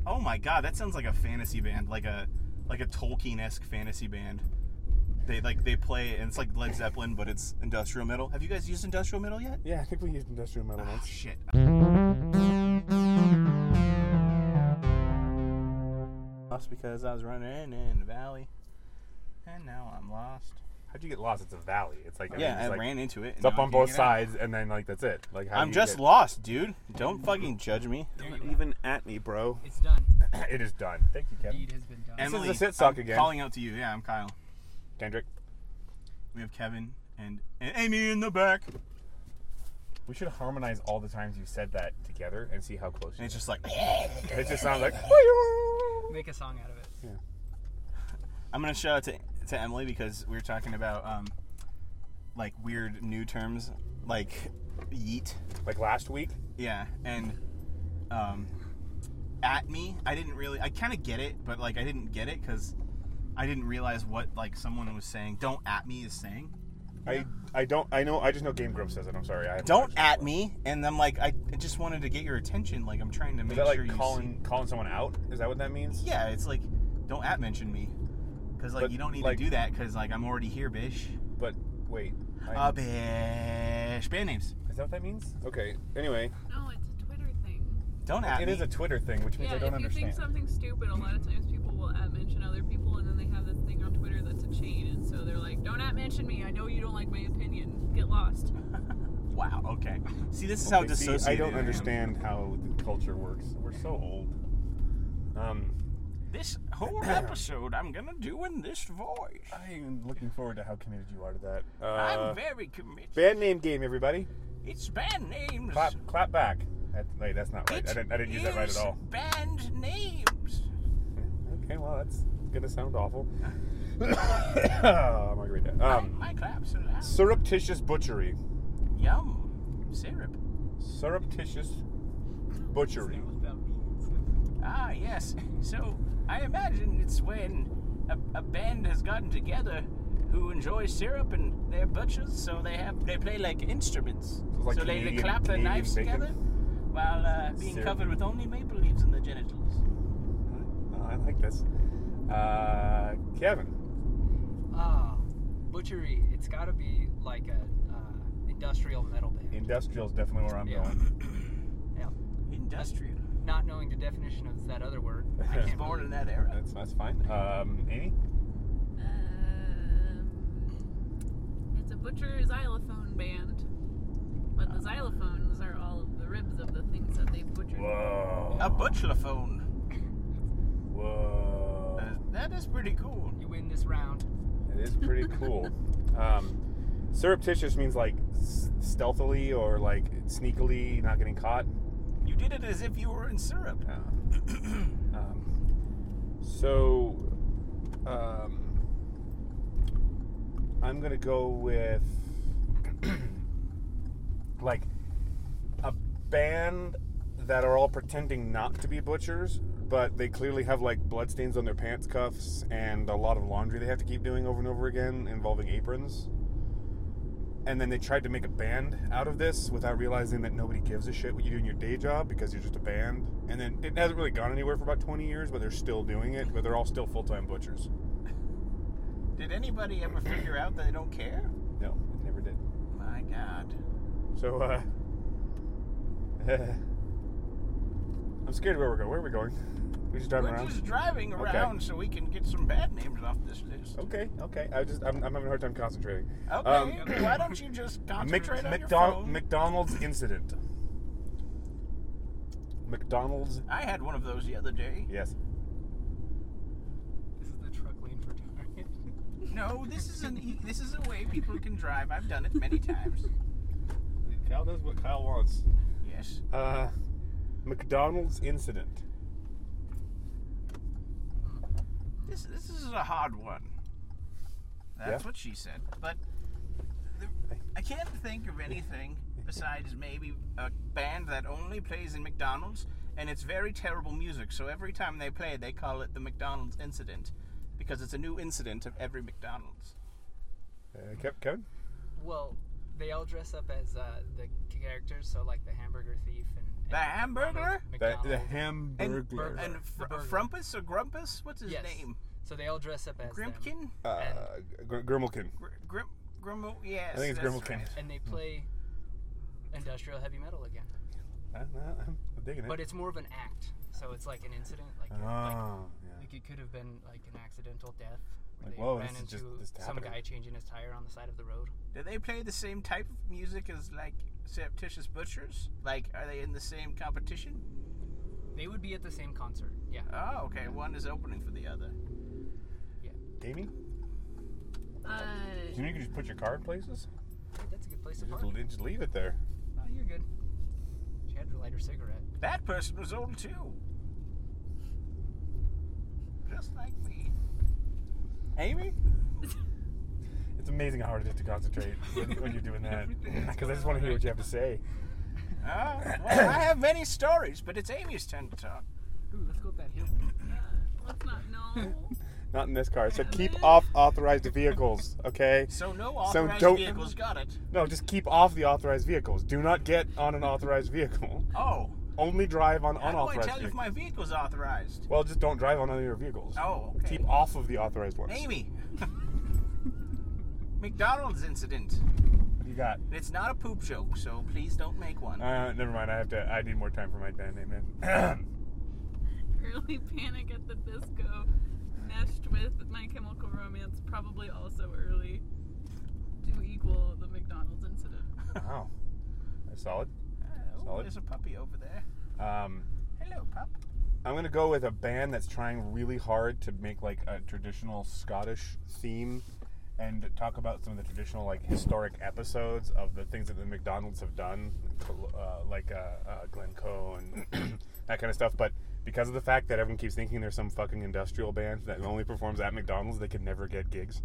Oh my god, that sounds like a fantasy band, like a Tolkien-esque fantasy band. They play, and it's like Led Zeppelin, but it's industrial metal. Have you guys used industrial metal yet? Yeah, I think we used industrial metal once. Shit. Lost because I was running in the valley, and now I'm lost. How'd you get lost? It's a valley. It's like I ran into it. It's up on both sides, and then like that's it. Like I'm just lost, dude. Don't fucking judge me. You're not even at me, bro. It's done. It is done. Thank you, The Kevin. deed has been done. Emily, This is a sit suck I'm again. calling out to you. Yeah, I'm Kyle. Kendrick. We have Kevin and Amy in the back. We should harmonize all the times you said that together and see how close. And it's just like It just sounds like. Make a song out of it. Yeah. I'm gonna shout out to Emily because we were talking about like weird new terms like yeet. Like last week. Yeah, and at me, I kind of get it, but like I didn't get it because I didn't realize what like someone was saying. Don't at me is saying. I just know Game Grumps says it. I'm sorry. Don't at me, and I'm like I just wanted to get your attention. Like I'm trying to make Is that sure like you calling someone out? Is that what that means? Yeah, it's like don't at mention me because like But, you don't need like- to do that because like I'm already here, bish. But wait. Bish. Band names. Is that what that means? Okay. Anyway, No, it's a Twitter thing. Don't at it me. is a Twitter thing, which means Yeah, I don't if you understand. think something's stupid, a lot of times people will mention other people, and then they have this thing on Twitter that's a chain, and so they're like, "Don't mention me. I know you don't like my opinion. Get lost." Wow. Okay. See, this is how Okay, dissociated see, I don't am. understand how the culture works. We're so old. This whole episode, I'm gonna do in this voice. I'm looking forward to how committed you are to that. I'm very committed. Band name game, everybody. It's band names. Clap back. Wait, that's not right. I didn't use that right at all. Band names. Okay, well, that's gonna sound awful. Oh, Margarita. My claps are loud. Surreptitious butchery. Yum. Syrup. Surreptitious butchery. What that means. Ah, yes. So, I imagine it's when a band has gotten together who enjoys syrup and they're butchers, so they play like instruments. like So they Canadian- clap their Canadian knives bacon? together while being Syrup. covered with only maple leaves in the genitals. Oh, I like this. Kevin. Butchery. It's got to be like a industrial metal band. Industrial's definitely where I'm Yeah. going. Yeah. Industrial. Not knowing the definition of that other word. I was born in that era. That's fine. Amy? It's a butcher xylophone band, but the xylophones are all of the ribs of the things that they've butchered. Whoa. A butchlophone. Whoa. That is pretty cool. You win this round. It is pretty cool. Surreptitious means like stealthily or like sneakily, not getting caught. You did it as if you were in syrup. I'm gonna go with like a band that are all pretending not to be butchers, but they clearly have like bloodstains on their pants cuffs and a lot of laundry they have to keep doing over and over again involving aprons. And then they tried to make a band out of this without realizing that nobody gives a shit what you do in your day job because you're just a band. And then it hasn't really gone anywhere for about 20 years, but they're still doing it, but they're all still full-time butchers. Did anybody ever figure out that they don't care? No, it never did. My God. So, I'm scared where we're going. Where are we going? We're just driving We're around? just driving around so we can get some bad names off this list. Okay. I'm having a hard time concentrating. Okay, why don't you just concentrate on your phone? McDonald's incident. McDonald's. I had one of those the other day. Yes. This is the truck lane for Target. No, this is a way people can drive. I've done it many times. Kyle does what Kyle wants. Yes. McDonald's incident. This is a hard one. That's Yeah? what she said. But I can't think of anything besides maybe a band that only plays in McDonald's, and it's very terrible music. So every time they play, they call it the McDonald's incident because it's a new incident of every McDonald's. Kevin? Well, they all dress up as the characters, so like the hamburger thief and The Hamburglar? The McDonald's. Hamburglar. And The burger. Frumpus or Grumpus? What's his Yes. name? So they all dress up as them. Grimpkin? Grimmelkin. Grimmel? Yes. I think it's that's Grimmelkin. right. And they play industrial heavy metal again. I'm digging it. But it's more of an act. So it's like an incident. Like, Oh, yeah. like it could have been like an accidental death. Where Like, they whoa, ran this is into just- this is some happening. guy changing his tire on the side of the road. Do they play the same type of music as like Surreptitious Butchers? Like, are they in the same competition? They would be at the same concert. Yeah. Oh, okay. One is opening for the other. Amy? You know you can just put your car in places? Hey, that's a good place to park. Just leave it there. Oh, you're good. She had to light her cigarette. That person was old too. Just like me. Amy? It's amazing how hard it is to concentrate when you're doing that. Because I just want to hear what you have to say. Well, I have many stories, but it's Amy's turn to talk. Ooh, let's go up that hill. Let's not know. Not in this car. It said keep off authorized vehicles, okay? So no So authorized don't- vehicles got it. No, just keep off the authorized vehicles. Do not get on an authorized vehicle. Oh. Only drive on How do I unauthorized tell you if vehicles. my vehicle's authorized? Well, just don't drive on any of your vehicles. Oh, okay. Keep off of the authorized ones. Amy. McDonald's incident. What do you got? It's not a poop joke, so please don't make one. Never mind. I need more time for my band name, man. Early Panic at the Disco meshed with My Chemical Romance, probably also early, to equal the McDonald's incident. Wow. That's solid. Oh, Solid. there's a puppy over there. Hello, pup. I'm going to go with a band that's trying really hard to make like a traditional Scottish theme and talk about some of the traditional like historic episodes of the things that the McDonald's have done, like Glencoe and that kind of stuff. But because of the fact that everyone keeps thinking there's some fucking industrial band that only performs at McDonald's, they could never get gigs.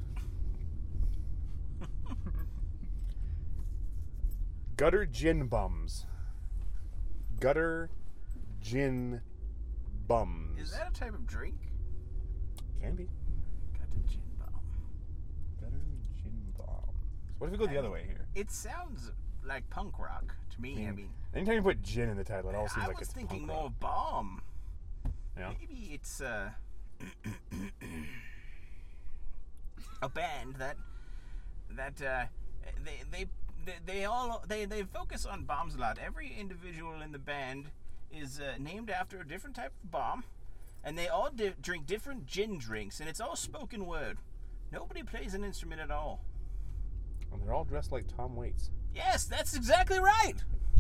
Gutter Gin Bums. Gutter Gin Bums. Is that a type of drink? Can be. Got the gin bomb. Gutter Gin Bums. What if we go the other way here? It sounds like punk rock to me. I mean, Anytime you put gin in the title, it all seems I like was it's thinking punk more rock. bomb. Yeah. Maybe it's a band that they focus on bombs a lot. Every individual in the band is named after a different type of bomb, and they all drink different gin drinks, and it's all spoken word. Nobody plays an instrument at all. And they're all dressed like Tom Waits. Yes, that's exactly right.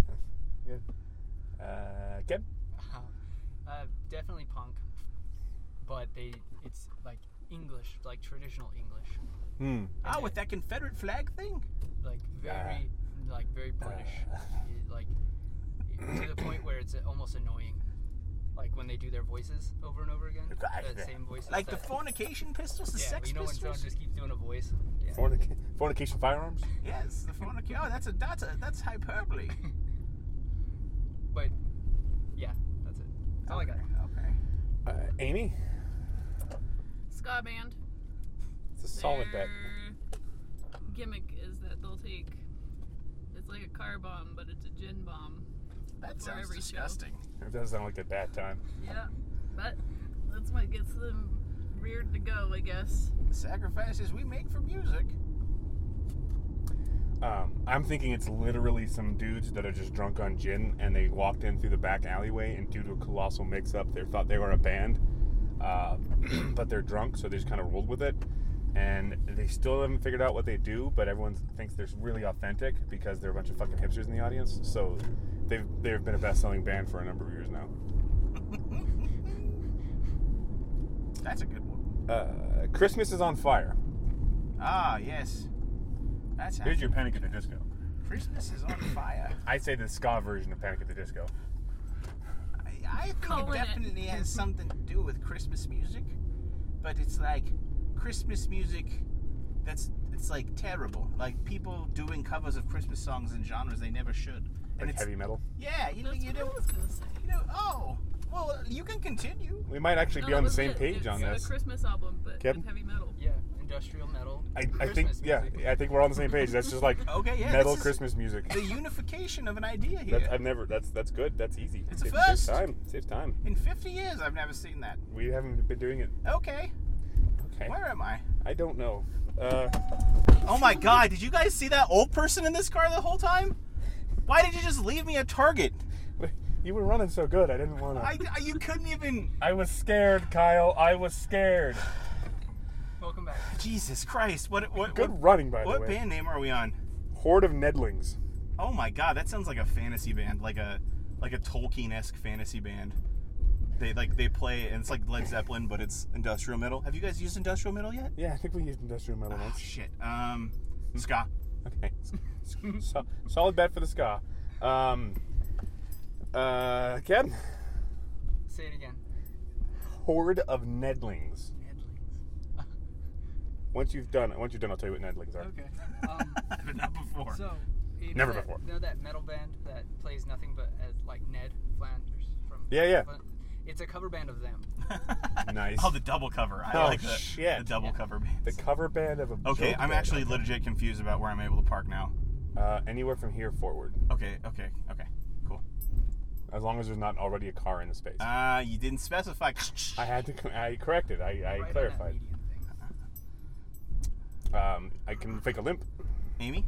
Yeah. Ken? Definitely punk, but it's like English, like traditional English, Hmm. Oh, with that Confederate flag thing? like very British, like to the point where it's almost annoying, like when they do their voices over and over again, the same voices. Like the that- Fornication Pistols, the yeah, Sex you know when someone Pistols? just keeps doing a voice. Yeah. Fornication firearms? Yes, the Fornication. Oh, that's hyperbole. But yeah, that's it. That's all I got. Okay. Amy? Ska band. It's a solid bet. Their gimmick is that they'll take, it's like a car bomb, but it's a gin bomb. That before sounds every show. disgusting. It does sound like a bad time. Yeah, but that's what gets them reared to go, I guess. The sacrifices we make for music. I'm thinking it's literally some dudes that are just drunk on gin, and they walked in through the back alleyway, and due to a colossal mix-up, they thought they were a band, but they're drunk, so they just kind of rolled with it. And they still haven't figured out what they do, but everyone thinks they're really authentic because they're a bunch of fucking hipsters in the audience. So they've been a best-selling band for a number of years now. That's a good one. Christmas is on Fire. Ah, yes. That's Here's your Panic at the Disco. Christmas is on fire. I'd say the ska version of Panic at the Disco. I think Calling it it. definitely has something to do with Christmas music, but it's like Christmas music it's like terrible. Like people doing covers of Christmas songs in genres they never should. And Like it's heavy metal. yeah, you That's what I don't was gonna say. oh well you can continue. We might actually No, be that on the was same it. page It's on this. a Christmas album, but Kevin? with heavy metal. Yeah, industrial industrial metal. I think Christmas music. I think we're on the same page. That's just like Okay, yeah. metal this is Christmas music. The unification of an idea here. That's good. That's easy. It's a Saves first. time. Saves time. In 50 years, I've never seen that. We haven't been doing it. Okay. Okay. Where am I? I don't know. Oh my god, did you guys see that old person in this car the whole time? Why did you just leave me at Target? You were running so good. I didn't want to. You couldn't even... I was scared, Kyle. I was scared. Welcome back. Jesus Christ. What Good running, by the way. What band name are we on? Horde of Nedlings. Oh my god, that sounds like a fantasy band, like a Tolkien-esque fantasy band. They play, and it's like Led Zeppelin, but it's industrial metal. Have you guys used industrial metal yet? Yeah, I think we used industrial metal Oh once. shit. Ska. Okay. Solid bet for the ska. Ken? Say it again. Horde of Nedlings. Nedlings. Once you're done, I'll tell you what Nedlings are. Okay. But not before. So, Never that, before. You know that metal band that plays nothing but as like Ned Flanders from? Yeah. It's a cover band of them. Nice. Oh, the double cover. I Oh, like shit. the double cover The bands. cover band of a Okay, joke I'm band. actually legit confused about where I'm able to park now. Anywhere from here forward, Okay, cool. as long as there's not already a car in the space. You didn't specify. I had to. I corrected. I Right on that clarified. median thing. I can fake a limp. Amy?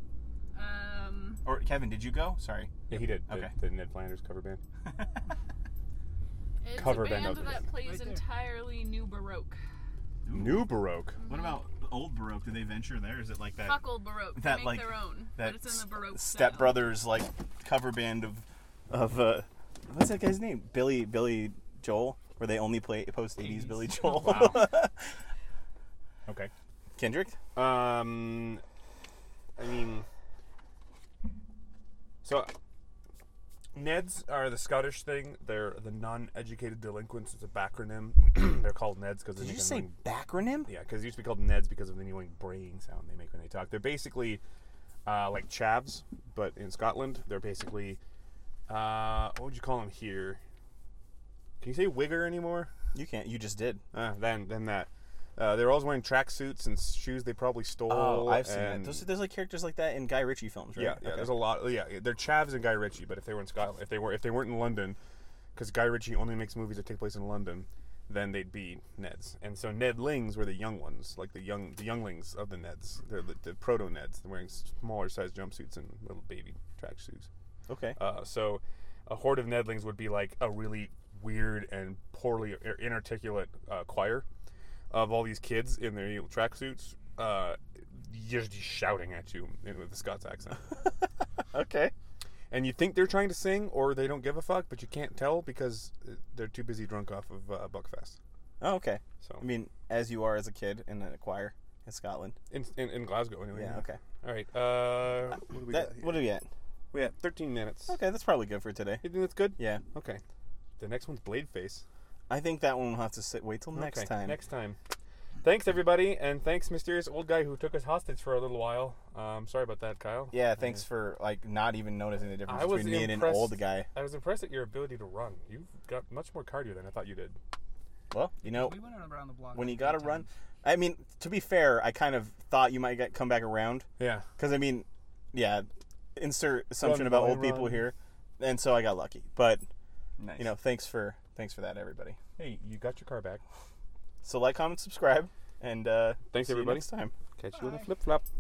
Or Kevin, did you go? Sorry. Yeah, he did. Okay. The Ned Flanders cover band. It's Cover a band band of that this. plays Right there. entirely new Baroque. New Baroque. What about old Baroque? Do they venture there? Is it like that? Fuck old Baroque. They that, make like, their own, That but it's in the Baroque Step style. Brothers like cover band of what's that guy's name? Billy Joel, where they only post 80s Billy Joel. Wow. Okay. Kendrick? I mean, so Neds are the Scottish thing. They're the non-educated delinquents. It's a backronym. They're called Neds because they Did you make say annoying. backronym? Yeah, because it used to be called Neds because of the annoying braying sound they make when they talk. They're basically like chavs, but in Scotland, they're basically what would you call them here? Can you say wigger anymore? You can't. You just did. Then that. They're always wearing tracksuits and shoes they probably stole. Oh, I've seen and that. There's like characters like that in Guy Ritchie films, right? Yeah, Okay. there's a lot. Yeah, they're chavs and Guy Ritchie. But if they were in Scotland, if they weren't in London, because Guy Ritchie only makes movies that take place in London, then they'd be Neds. And so Nedlings were the young ones, like the younglings of the Neds. They're the proto Neds. They're wearing smaller sized jumpsuits and little baby tracksuits. Okay. So a horde of Nedlings would be like a really weird and poorly inarticulate choir of all these kids in their tracksuits, just shouting at you with a Scots accent. Okay. And you think they're trying to sing, or they don't give a fuck, but you can't tell because they're too busy drunk off of Buckfest. Oh, okay. So I mean, as you are as a kid in a choir in Scotland. in Glasgow, anyway. Yeah. Okay. All right. What do we got here? What are we at? We had 13 minutes. Okay, that's probably good for today. You think that's good? Yeah. Okay. The next one's Bladeface. I think that one will have to wait till next Okay, time. Next time. Thanks, everybody, and thanks, mysterious old guy who took us hostage for a little while. Sorry about that, Kyle. Yeah, thanks for like not even noticing the difference I was between me and an impressed. old guy. I was impressed at your ability to run. You've got much more cardio than I thought you did. Well, you know, We went around the block. when you like got to 8 run. times. I mean, to be fair, I kind of thought you might come back around Yeah. because I mean, yeah, insert assumption Run, about boy, old people run. here, and so I got lucky. But Nice. you know, thanks for that, everybody. Hey, you got your car back. So like, comment, subscribe, and Thanks, see you everybody. next time. Catch you on the Bye. flip flop.